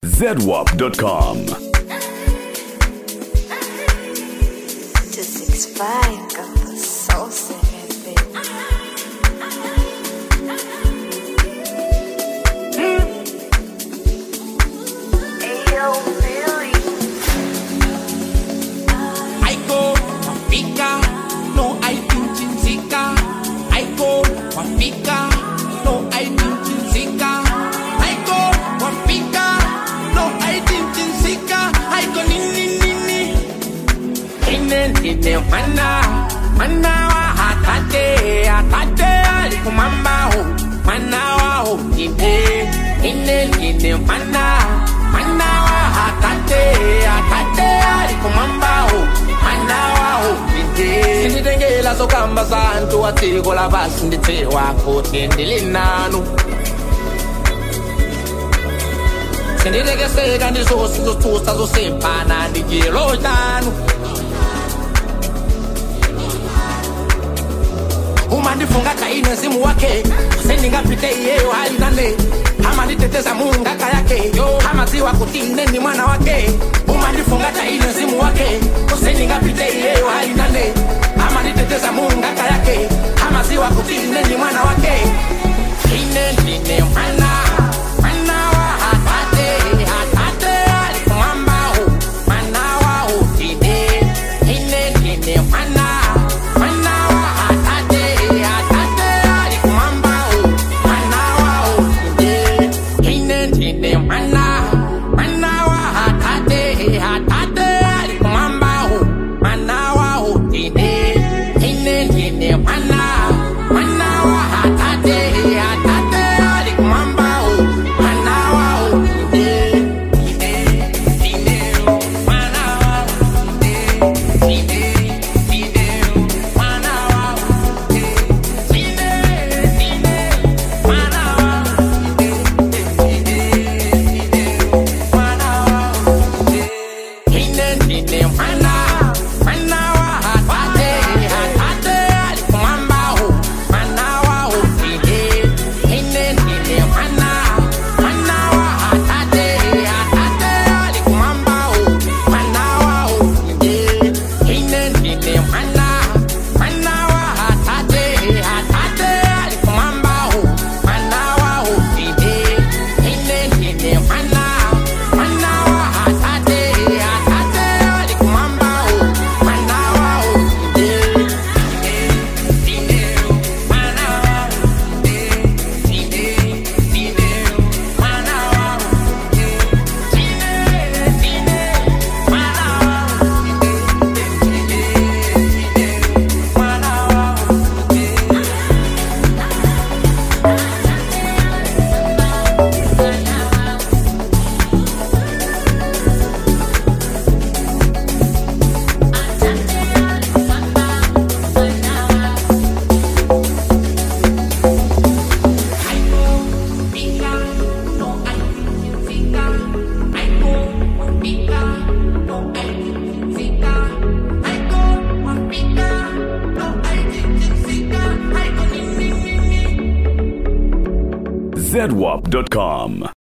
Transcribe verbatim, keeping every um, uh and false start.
zedwap dot com. two six five got the sauce in it, baby. Ayo, Billy. I go Wafika, no I think Zika. I go Wafika, no I think Zika. I go Wafika, no I think Zika. I go ni ni ni ni. Ine ine mana mana wa hatate hatate alikumamba ho mana wa ho ine ine ine mana mana wa hatate hatate alikumamba ho mana wa ho ine sinidengela sokamba santu atiko la basi ndithe wakho tendelenanu sinidekeseka ndizosizothusa zosempana ndijelo tanu uma ndifunga kaine zimu wake sendingapite yeyo halinane ama nditeteza mungaka yake kama ziwa kutine ni mwana wake uma ndifunga kaine zimu wake sendingapite yeyo halinane ama nditeteza mungaka yake kama ziwa kutine ni mwana wake ine ine mwana mwana wa hatate hatate alikumamba hu mwana wa hutine ine ine mwana zedwap dot com.